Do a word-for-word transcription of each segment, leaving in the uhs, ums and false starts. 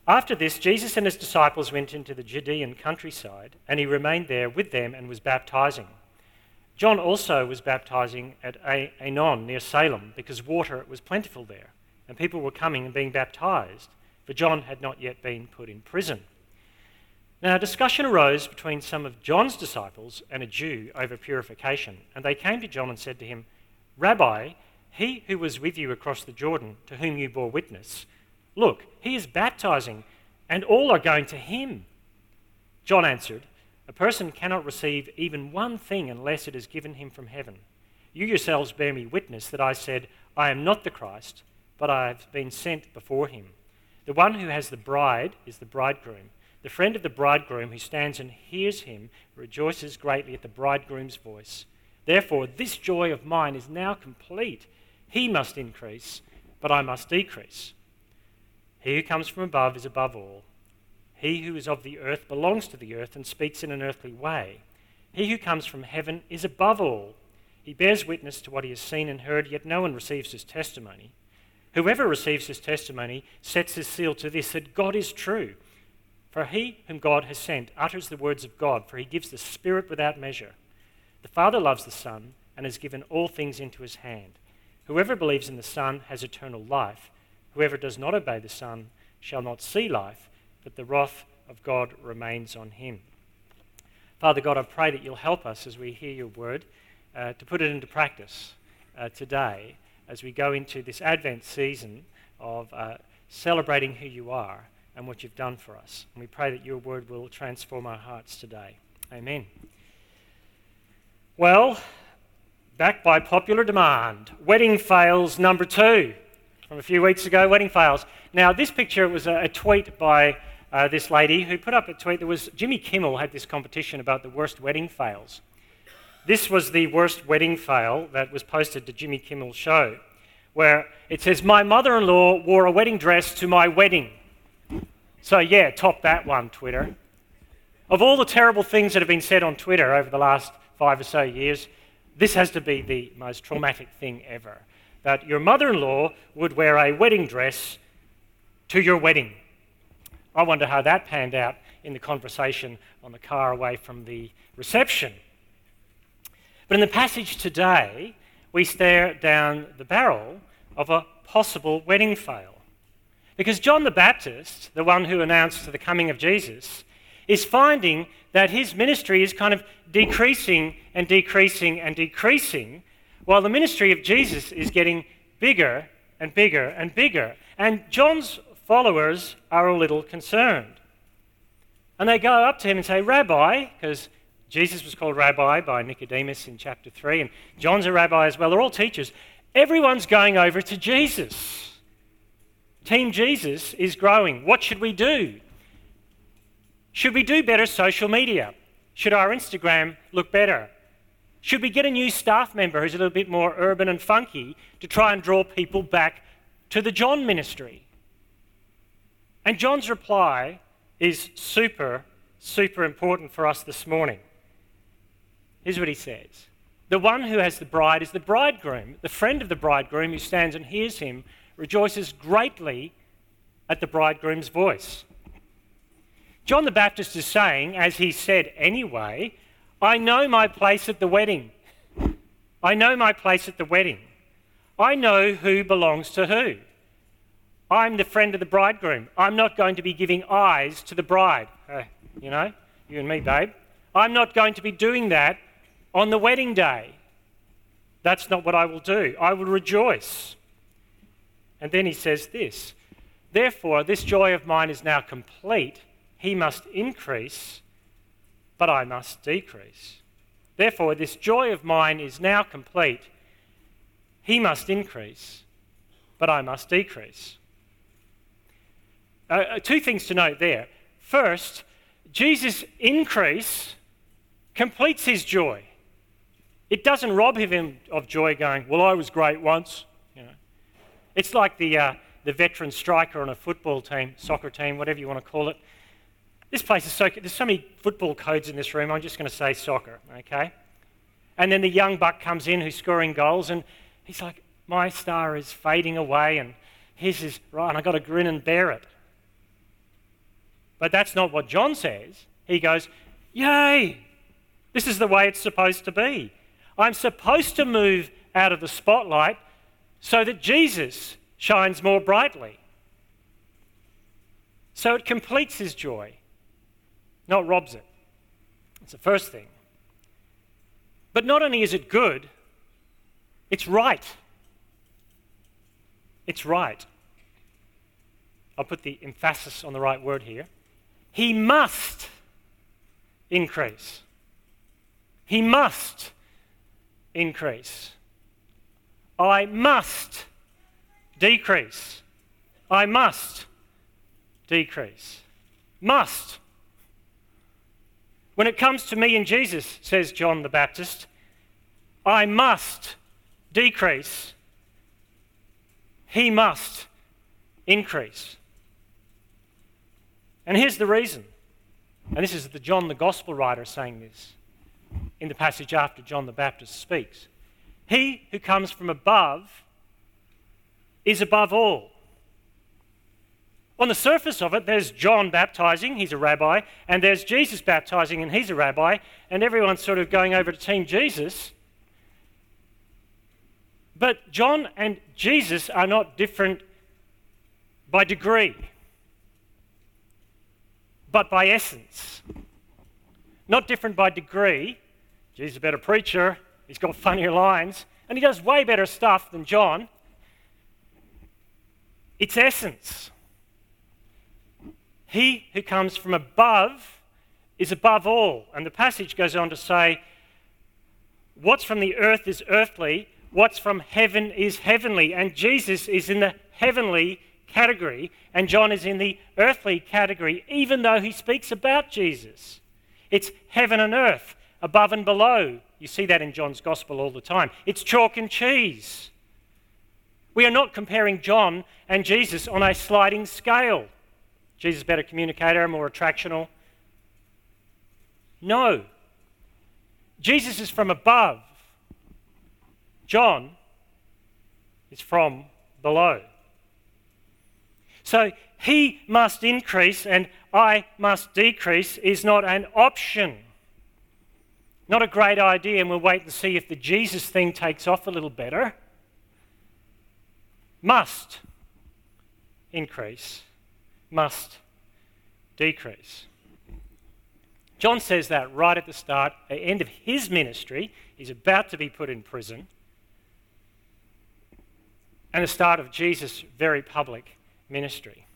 After this, Jesus and his disciples went into the Judean countryside, and he remained there with them and was baptizing. John also was baptizing at Aenon near Salem, because water was plentiful there, and people were coming and being baptized, for John had not yet been put in prison. Now a discussion arose between some of John's disciples and a Jew over purification, and they came to John and said to him, "Rabbi, he who was with you across the Jordan, to whom you bore witness, look, he is baptizing, and all are going to him." John answered, "A person cannot receive even one thing unless it is given him from heaven. You yourselves bear me witness that I said, I am not the Christ, but I have been sent before him. The one who has the bride is the bridegroom. The friend of the bridegroom who stands and hears him rejoices greatly at the bridegroom's voice. Therefore, this joy of mine is now complete. He must increase, but I must decrease. He who comes from above is above all. He who is of the earth belongs to the earth and speaks in an earthly way. He who comes from heaven is above all. He bears witness to what he has seen and heard, yet no one receives his testimony. Whoever receives his testimony sets his seal to this, that God is true. For he whom God has sent utters the words of God, for he gives the Spirit without measure. The Father loves the Son and has given all things into his hand. Whoever believes in the Son has eternal life. Whoever does not obey the Son shall not see life, but the wrath of God remains on him." Father God, I pray that you'll help us as we hear your word uh, to put it into practice uh, today as we go into this Advent season of uh, celebrating who you are and what you've done for us. And we pray that your word will transform our hearts today. Amen. Well, back by popular demand, wedding fails number two. From a few weeks ago, wedding fails. Now, this picture was a, a tweet by uh, this lady who put up a tweet that was, Jimmy Kimmel had this competition about the worst wedding fails. This was the worst wedding fail that was posted to Jimmy Kimmel's show, where it says, "My mother-in-law wore a wedding dress to my wedding." So yeah, top that one, Twitter. Of all the terrible things that have been said on Twitter over the last five or so years, this has to be the most traumatic thing ever. That your mother-in-law would wear a wedding dress to your wedding. I wonder how that panned out in the conversation on the car away from the reception. But in the passage today, we stare down the barrel of a possible wedding fail. Because John the Baptist, the one who announced the coming of Jesus, is finding that his ministry is kind of decreasing and decreasing and decreasing, while the ministry of Jesus is getting bigger and bigger and bigger. And John's followers are a little concerned. And they go up to him and say, "Rabbi," because Jesus was called Rabbi by Nicodemus in chapter three, and John's a rabbi as well. They're all teachers. Everyone's going over to Jesus. Team Jesus is growing. What should we do? Should we do better social media? Should our Instagram look better? Should we get a new staff member who's a little bit more urban and funky to try and draw people back to the John ministry? And John's reply is super, super important for us this morning. Here's what he says. The one who has the bride is the bridegroom. The friend of the bridegroom who stands and hears him rejoices greatly at the bridegroom's voice. John the Baptist is saying, as he said anyway, I know my place at the wedding. I know my place at the wedding. I know who belongs to who. I'm the friend of the bridegroom. I'm not going to be giving eyes to the bride. Uh, you know, you and me, babe. I'm not going to be doing that on the wedding day. That's not what I will do. I will rejoice. And then he says this, therefore, this joy of mine is now complete. He must increase, but I must decrease. Therefore, this joy of mine is now complete. He must increase, but I must decrease. Uh, two things to note there. First, Jesus' increase completes his joy. It doesn't rob him of joy going, well, I was great once. You know, it's like the uh, the veteran striker on a football team, soccer team, whatever you want to call it. This place is so, there's so many football codes in this room, I'm just going to say soccer, okay? And then the young buck comes in who's scoring goals and he's like, my star is fading away and his is, right, and I've got to grin and bear it. But that's not what John says. He goes, yay, this is the way it's supposed to be. I'm supposed to move out of the spotlight so that Jesus shines more brightly. So it completes his joy, not robs it. It's the first thing. But not only is it good, it's right. It's right. I'll put the emphasis on the right word here. He must increase. He must increase. I must decrease. I must decrease. Must. When it comes to me and Jesus, says John the Baptist, I must decrease. He must increase. And here's the reason. And this is the John the Gospel writer saying this in the passage after John the Baptist speaks. He who comes from above is above all. On the surface of it, there's John baptizing, he's a rabbi, and there's Jesus baptizing, and he's a rabbi, and everyone's sort of going over to Team Jesus. But John and Jesus are not different by degree, but by essence. Not different by degree. Jesus is a better preacher, he's got funnier lines, and he does way better stuff than John. It's essence. He who comes from above is above all. And the passage goes on to say, what's from the earth is earthly, what's from heaven is heavenly. And Jesus is in the heavenly category, and John is in the earthly category, even though he speaks about Jesus. It's heaven and earth, above and below. You see that in John's Gospel all the time. It's chalk and cheese. We are not comparing John and Jesus on a sliding scale. Jesus is a better communicator, more attractional. No. Jesus is from above. John is from below. So he must increase and I must decrease is not an option. Not a great idea, and we'll wait and see if the Jesus thing takes off a little better. Must increase. Must decrease. John says that right at the start, at the end of his ministry. He's about to be put in prison. And the start of Jesus' very public ministry.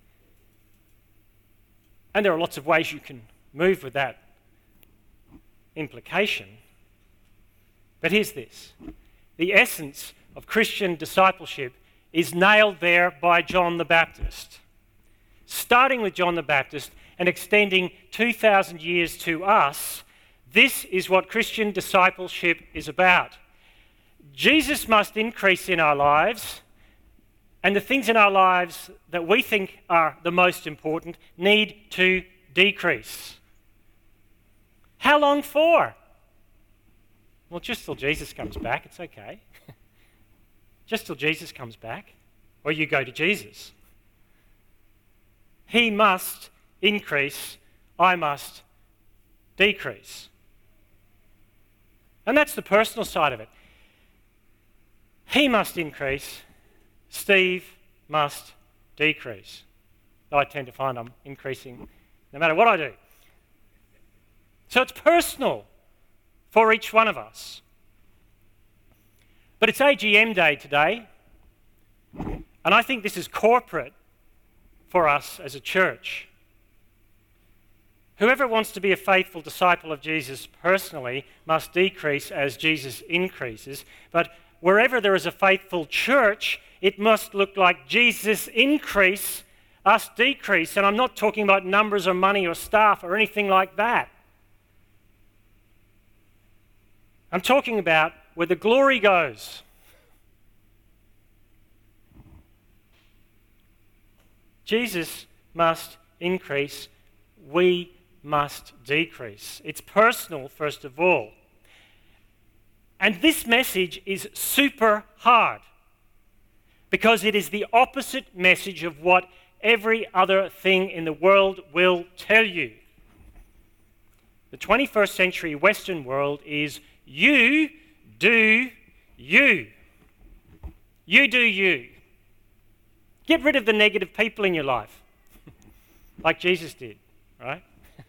And there are lots of ways you can move with that implication. But here's this. The essence of Christian discipleship is nailed there by John the Baptist. Starting with John the Baptist and extending two thousand years to us, this is what Christian discipleship is about. Jesus must increase in our lives, and the things in our lives that we think are the most important need to decrease. How long for? Well, just till Jesus comes back, it's okay. Just till Jesus comes back, or you go to Jesus. He must increase, I must decrease. And that's the personal side of it. He must increase, Steve must decrease. I tend to find I'm increasing no matter what I do. So it's personal for each one of us. But it's A G M day today, and I think this is corporate for us as a church. Whoever wants to be a faithful disciple of Jesus personally must decrease as Jesus increases, but wherever there is a faithful church, it must look like Jesus increase, us decrease. And I'm not talking about numbers or money or staff or anything like that. I'm talking about where the glory goes. Jesus must increase, we must decrease. It's personal, first of all. And this message is super hard because it is the opposite message of what every other thing in the world will tell you. The twenty-first century Western world is you do you. You do you. Get rid of the negative people in your life, like Jesus did, right?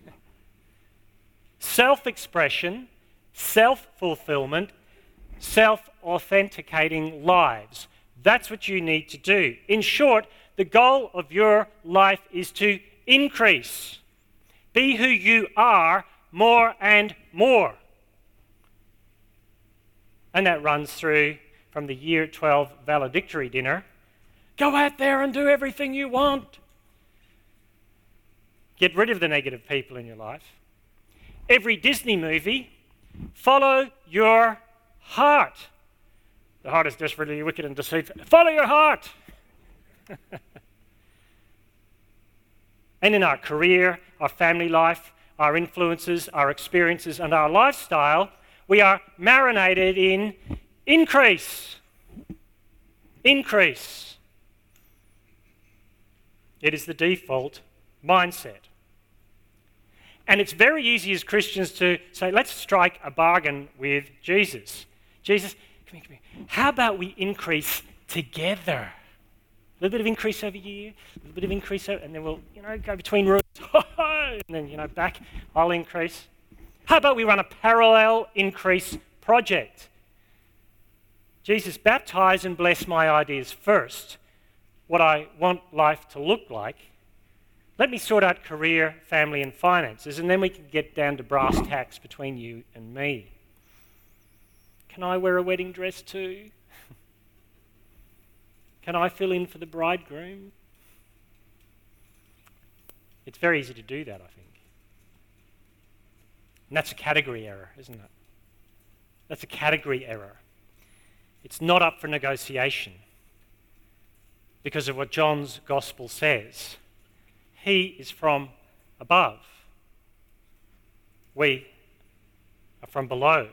Self-expression, self-fulfillment, self-authenticating lives. That's what you need to do. In short, the goal of your life is to increase. Be who you are more and more. And that runs through from the year twelve valedictory dinner. Go out there and do everything you want. Get rid of the negative people in your life. Every Disney movie, follow your heart. The heart is desperately wicked and deceitful. Follow your heart. And in our career, our family life, our influences, our experiences, and our lifestyle, we are marinated in increase. Increase. It is the default mindset. And it's very easy as Christians to say, let's strike a bargain with Jesus. Jesus, come here, come here. How about we increase together? A little bit of increase over here, a little bit of increase over, and then we'll, you know, go between rooms, and then, you know, back, I'll increase. How about we run a parallel increase project? Jesus, baptize and bless my ideas first, what I want life to look like. Let me sort out career, family, and finances, and then we can get down to brass tacks between you and me. Can I wear a wedding dress too? Can I fill in for the bridegroom? It's very easy to do that, I think. And that's a category error, isn't it? That's a category error. It's not up for negotiation because of what John's gospel says. He is from above. We are from below.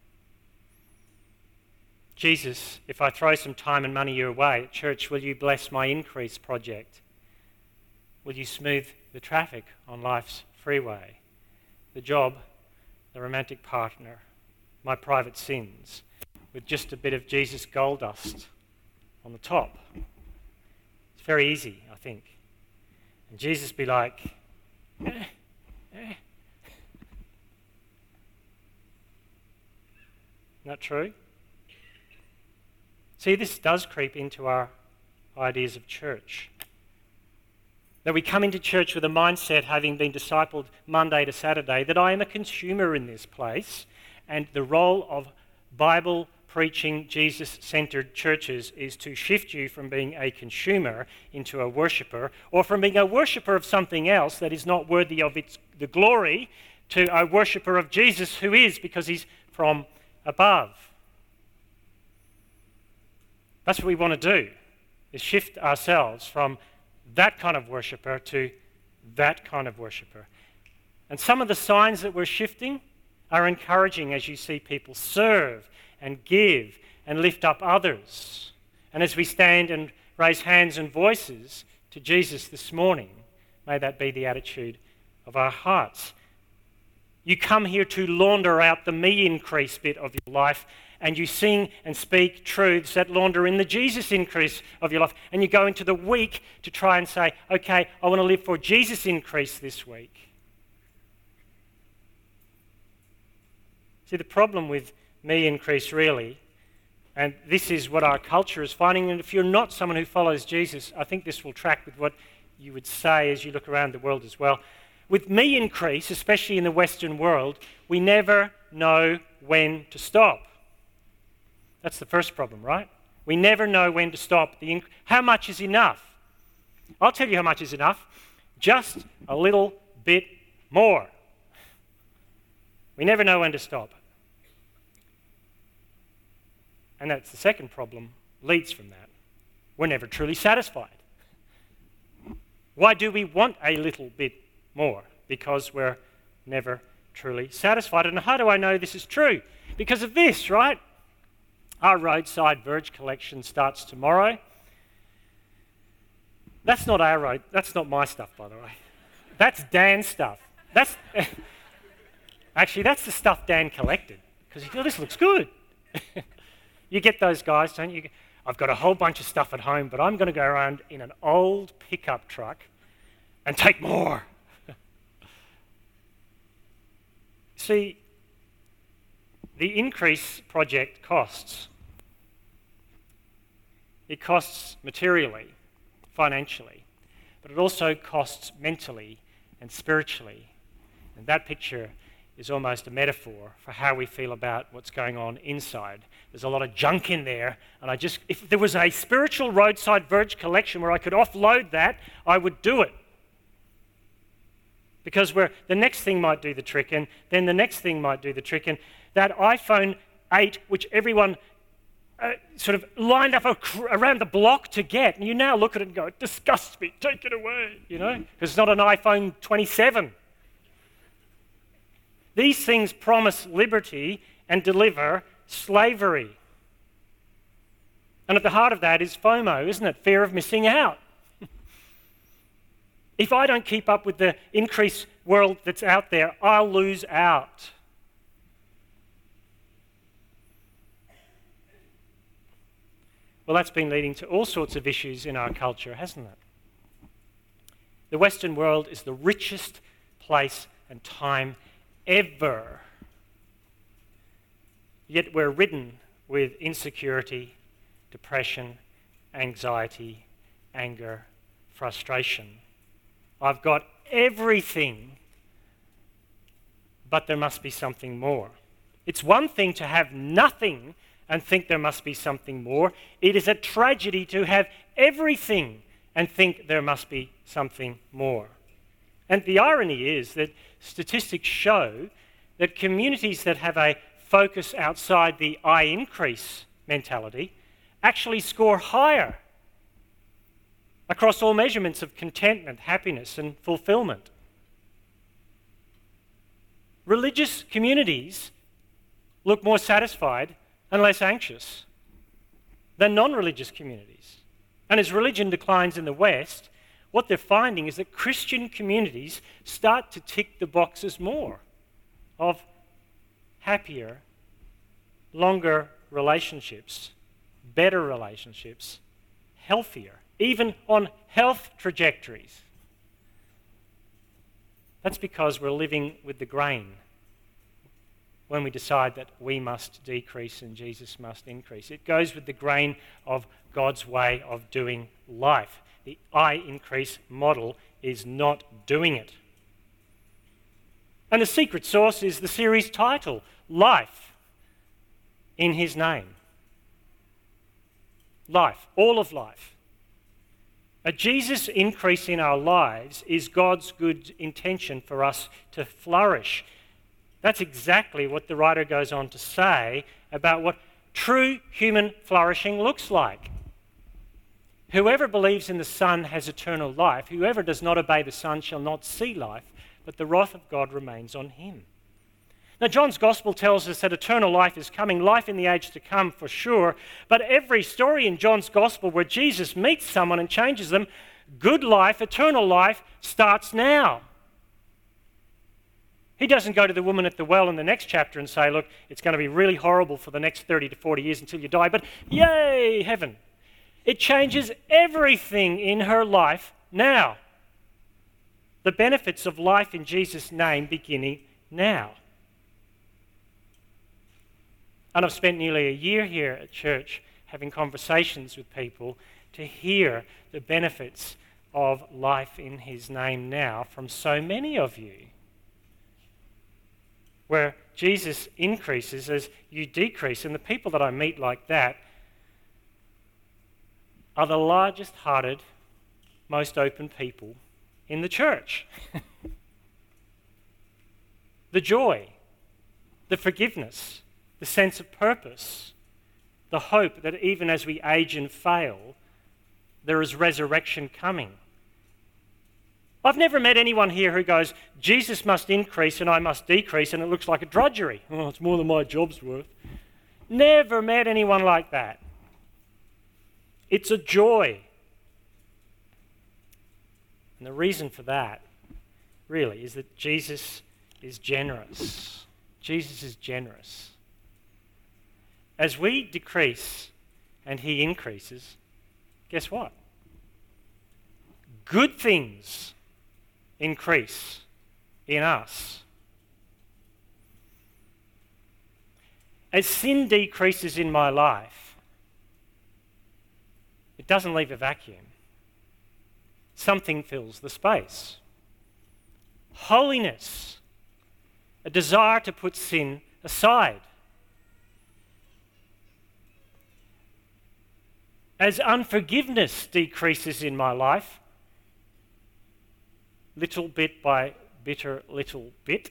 Jesus, if I throw some time and money your way at church, will you bless my increase project? Will you smooth the traffic on life's freeway? The job, the romantic partner, my private sins, with just a bit of Jesus gold dust on the top. It's very easy, I think. And Jesus be like, eh, eh. Isn't that true? See, this does creep into our ideas of church. That we come into church with a mindset, having been discipled Monday to Saturday, that I am a consumer in this place, and the role of Bible-preaching, Jesus-centered churches is to shift you from being a consumer into a worshipper, or from being a worshipper of something else that is not worthy of its the glory, to a worshipper of Jesus who is, because he's from above. That's what we want to do, is shift ourselves from that kind of worshipper to that kind of worshipper. And some of the signs that we're shifting are encouraging as you see people serve and give and lift up others. And as we stand and raise hands and voices to Jesus this morning, may that be the attitude of our hearts. You come here to launder out the me increase bit of your life, and you sing and speak truths that launder in the Jesus increase of your life. And you go into the week to try and say, okay, I want to live for Jesus increase this week. See, the problem with me increase really, and this is what our culture is finding, and if you're not someone who follows Jesus, I think this will track with what you would say as you look around the world as well. With me increase, especially in the Western world, we never know when to stop. That's the first problem, right? We never know when to stop. The inc- how much is enough? I'll tell you how much is enough. Just a little bit more. We never know when to stop. And that's the second problem, leads from that. We're never truly satisfied. Why do we want a little bit more? Because we're never truly satisfied. And how do I know this is true? Because of this, right? Our roadside verge collection starts tomorrow. That's not our road. That's not my stuff, by the way. That's Dan's stuff. That's actually that's the stuff Dan collected because he thought this looks good. You get those guys, don't you? I've got a whole bunch of stuff at home, but I'm going to go around in an old pickup truck and take more. See, the Increase project costs. It costs materially, financially, but it also costs mentally and spiritually. And that picture is almost a metaphor for how we feel about what's going on inside. There's a lot of junk in there, and I just, if there was a spiritual roadside Verge collection where I could offload that, I would do it. Because we're, the next thing might do the trick, and then the next thing might do the trick, and that iPhone eight, which everyone uh, sort of lined up ac- around the block to get, and you now look at it and go, it disgusts me, take it away, you know, because it's not an iPhone twenty-seven. These things promise liberty and deliver slavery. And at the heart of that is FOMO, isn't it? Fear of missing out. If I don't keep up with the increased world that's out there, I'll lose out. Well, that's been leading to all sorts of issues in our culture, hasn't it? The Western world is the richest place and time ever. Yet we're ridden with insecurity, depression, anxiety, anger, frustration. I've got everything, but there must be something more. It's one thing to have nothing and think there must be something more. It is a tragedy to have everything and think there must be something more. And the irony is that statistics show that communities that have a focus outside the I increase mentality actually score higher across all measurements of contentment, happiness, and fulfillment. Religious communities look more satisfied and less anxious than non-religious communities. And as religion declines in the West, what they're finding is that Christian communities start to tick the boxes more of happier, longer relationships, better relationships, healthier, even on health trajectories. That's because we're living with the grain when we decide that we must decrease and Jesus must increase. It goes with the grain of God's way of doing life. The I increase model is not doing it. And the secret sauce is the series title, Life in His Name. Life, all of life. A Jesus increase in our lives is God's good intention for us to flourish. That's exactly what the writer goes on to say about what true human flourishing looks like. Whoever believes in the Son has eternal life. Whoever does not obey the Son shall not see life, but the wrath of God remains on him. Now, John's Gospel tells us that eternal life is coming, life in the age to come for sure, but every story in John's Gospel where Jesus meets someone and changes them, good life, eternal life, starts now. He doesn't go to the woman at the well in the next chapter and say, look, it's going to be really horrible for the next thirty to forty years until you die, but yay, heaven. It changes everything in her life now. The benefits of life in Jesus' name beginning now. And I've spent nearly a year here at church having conversations with people to hear the benefits of life in His name now from so many of you. Where Jesus increases as you decrease. And the people that I meet like that are the largest hearted, most open people in the church. The joy, the forgiveness, the sense of purpose, the hope that even as we age and fail, there is resurrection coming. I've never met anyone here who goes, Jesus must increase and I must decrease, and it looks like a drudgery. Oh, it's more than my job's worth. Never met anyone like that. It's a joy. And the reason for that, really, is that Jesus is generous. Jesus is generous. As we decrease and he increases, guess what? Good things increase in us. As sin decreases in my life, it doesn't leave a vacuum. Something fills the space. Holiness, a desire to put sin aside. As unforgiveness decreases in my life, little bit by bitter little bit,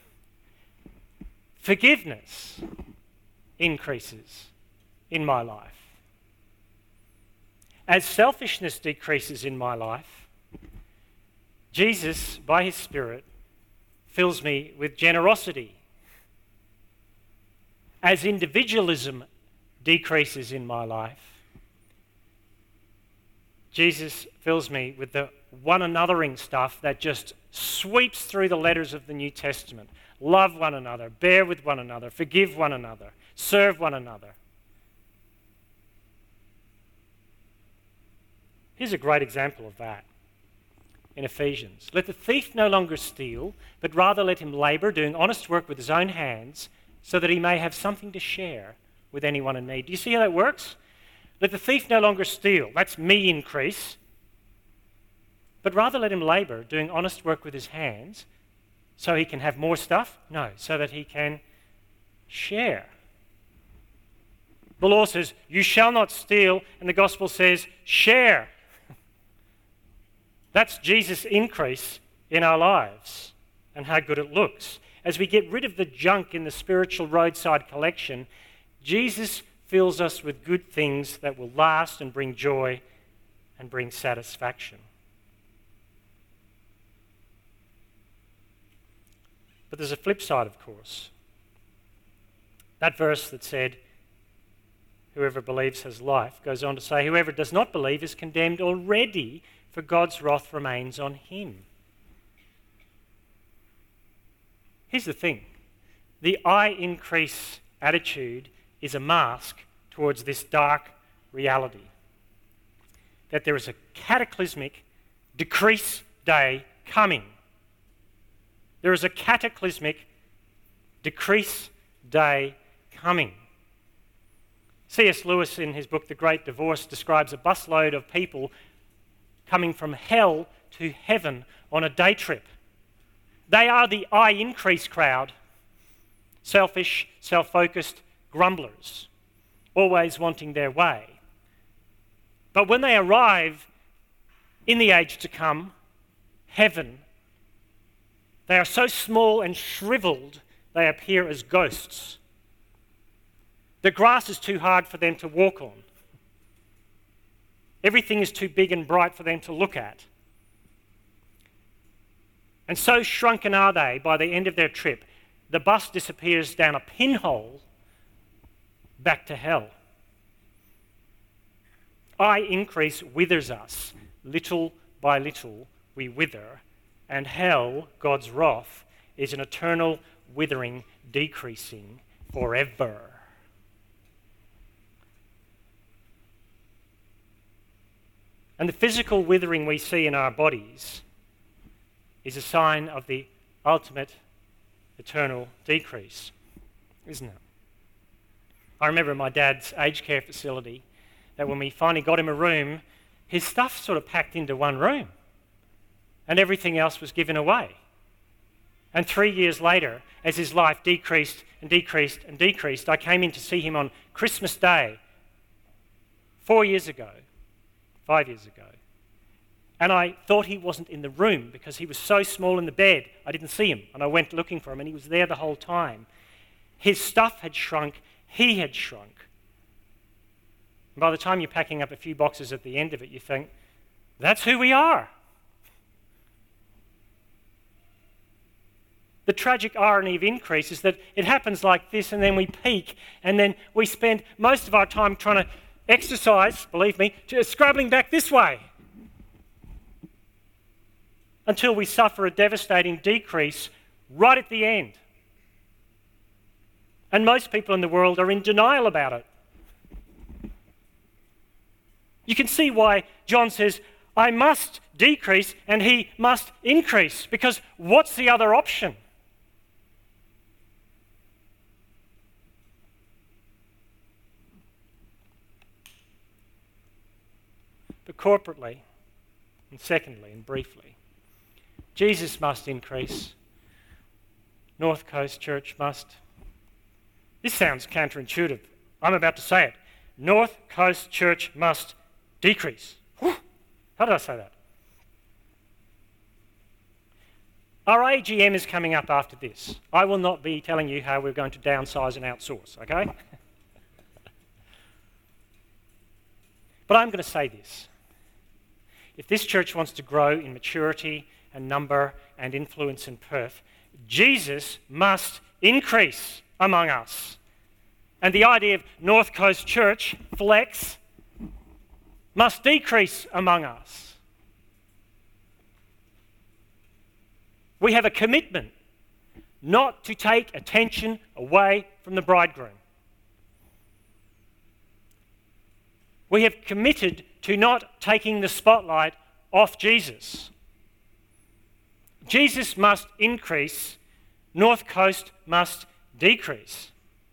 forgiveness increases in my life. As selfishness decreases in my life, Jesus, by his Spirit, fills me with generosity. As individualism decreases in my life, Jesus fills me with the one anothering stuff that just sweeps through the letters of the New Testament. Love one another, bear with one another, forgive one another, serve one another. Here's a great example of that in Ephesians. Let the thief no longer steal, but rather let him labour, doing honest work with his own hands, so that he may have something to share with anyone in need. Do you see how that works? Let the thief no longer steal. That's me increase. But rather let him labour, doing honest work with his hands, so he can have more stuff? No, so that he can share. The law says, you shall not steal, and the gospel says, share. That's Jesus' increase in our lives and how good it looks. As we get rid of the junk in the spiritual roadside collection, Jesus fills us with good things that will last and bring joy and bring satisfaction. But there's a flip side, of course. That verse that said, whoever believes has life, goes on to say, whoever does not believe is condemned already, for God's wrath remains on him. Here's the thing. The I increase attitude is a mask towards this dark reality. That there is a cataclysmic decrease day coming. There is a cataclysmic decrease day coming. C S Lewis, in his book The Great Divorce, describes a busload of people coming from hell to heaven on a day trip. They are the I increase crowd, selfish, self-focused grumblers, always wanting their way. But when they arrive in the age to come, heaven, they are so small and shriveled they appear as ghosts. The grass is too hard for them to walk on. Everything is too big and bright for them to look at. And so shrunken are they by the end of their trip, the bus disappears down a pinhole back to hell. I increase withers us. Little by little we wither, and hell, God's wrath, is an eternal withering, decreasing forever. And the physical withering we see in our bodies is a sign of the ultimate eternal decrease, isn't it? I remember in my dad's aged care facility that when we finally got him a room, his stuff sort of packed into one room and everything else was given away. And three years later, as his life decreased and decreased and decreased, I came in to see him on Christmas Day four years ago. Five years ago. And I thought he wasn't in the room because he was so small in the bed, I didn't see him. And I went looking for him and he was there the whole time. His stuff had shrunk, he had shrunk. And by the time you're packing up a few boxes at the end of it, you think, that's who we are. The tragic irony of increase is that it happens like this and then we peak and then we spend most of our time trying to exercise, believe me, to scrabbling back this way. until we suffer a devastating decrease right at the end. And most people in the world are in denial about it. You can see why John says, I must decrease and he must increase, because what's the other option? But corporately, and secondly and briefly, Jesus must increase. North Coast Church must. This sounds counterintuitive. I'm about to say it. North Coast Church must decrease. Whew. How did I say that? Our A G M is coming up after this. I will not be telling you how we're going to downsize and outsource, okay? But I'm going to say this. If this church wants to grow in maturity and number and influence in Perth, Jesus must increase among us. And the idea of North Coast Church, flex, must decrease among us. We have a commitment not to take attention away from the bridegroom. We have committed to not taking the spotlight off Jesus. Jesus must increase, North Coast must decrease.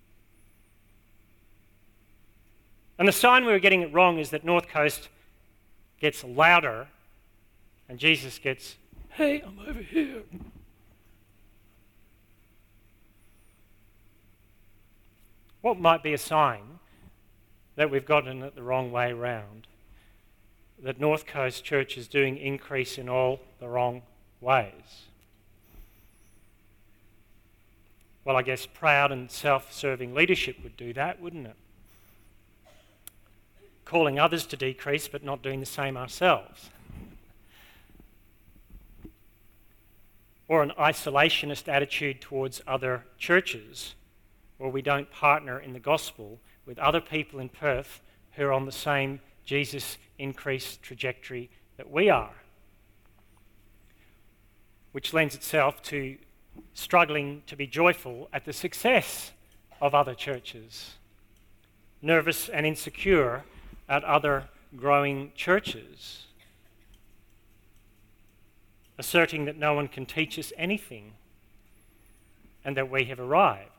And the sign we were getting it wrong is that North Coast gets louder and Jesus gets, hey, I'm over here. What might be a sign that we've gotten it the wrong way round? That North Coast Church is doing increase in all the wrong ways? Well, I guess proud and self-serving leadership would do that, wouldn't it? Calling others to decrease but not doing the same ourselves. Or an isolationist attitude towards other churches, where we don't partner in the gospel with other people in Perth who are on the same Jesus increase trajectory that we are. Which lends itself to struggling to be joyful at the success of other churches, nervous and insecure at other growing churches, asserting that no one can teach us anything and that we have arrived,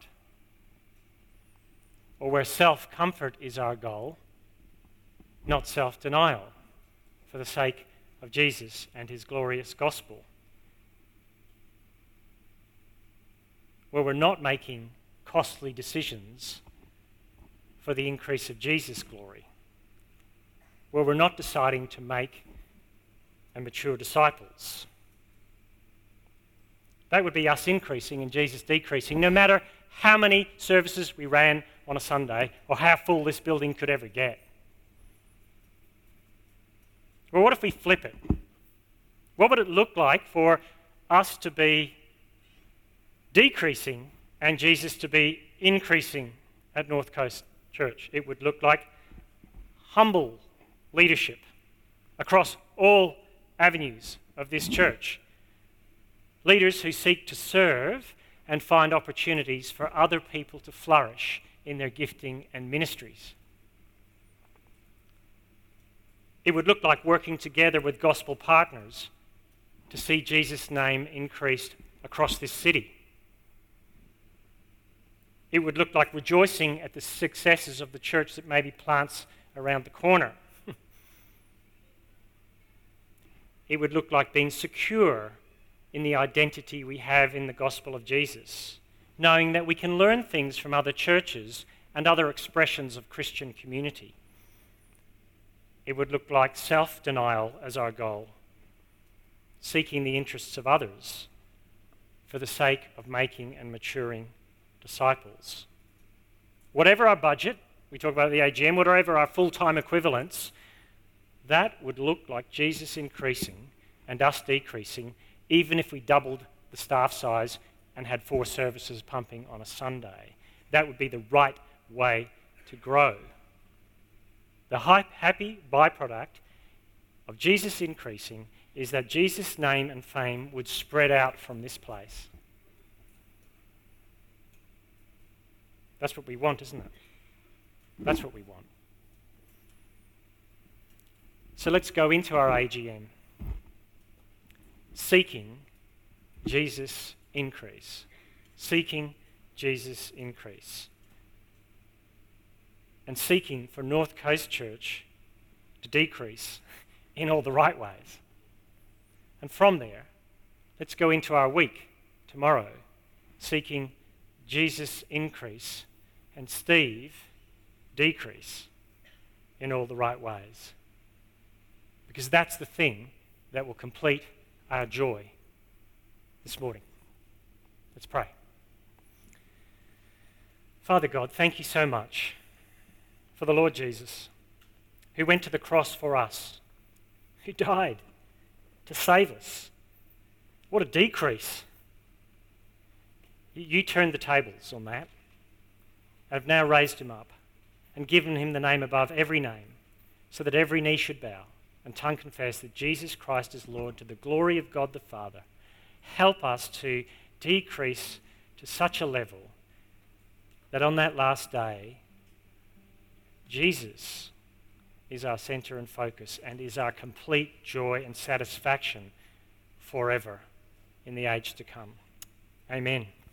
or where self-comfort is our goal, not self-denial, for the sake of Jesus and his glorious gospel, where we're not making costly decisions for the increase of Jesus' glory, where we're not deciding to make and mature disciples. That would be us increasing and Jesus decreasing, no matter how many services we ran on a Sunday or how full this building could ever get. Well, what if we flip it? What would it look like for us to be decreasing and Jesus to be increasing at North Coast Church? It would look like humble leadership across all avenues of this church. Leaders who seek to serve and find opportunities for other people to flourish in their gifting and ministries. It would look like working together with gospel partners to see Jesus' name increased across this city. It would look like rejoicing at the successes of the church that maybe plants around the corner. It would look like being secure in the identity we have in the gospel of Jesus, knowing that we can learn things from other churches and other expressions of Christian community. It would look like self-denial as our goal, seeking the interests of others for the sake of making and maturing disciples. Whatever our budget, we talk about the A G M, whatever our full-time equivalents, that would look like Jesus increasing and us decreasing, even if we doubled the staff size and had four services pumping on a Sunday. That would be the right way to grow. The happy byproduct of Jesus increasing is that Jesus' name and fame would spread out from this place. That's what we want, isn't it? That's what we want. So let's go into our A G M, seeking Jesus' increase. Seeking Jesus' increase. And seeking for North Coast Church to decrease in all the right ways. And from there, let's go into our week tomorrow, seeking Jesus' increase and Steve decrease in all the right ways. Because that's the thing that will complete our joy this morning. Let's pray. Father God, thank you so much for the Lord Jesus, who went to the cross for us, who died to save us. What a decrease. You turned the tables on that and have now raised him up and given him the name above every name, so that every knee should bow and tongue confess that Jesus Christ is Lord, to the glory of God the Father. Help us to decrease to such a level that on that last day, Jesus is our centre and focus and is our complete joy and satisfaction forever in the age to come. Amen.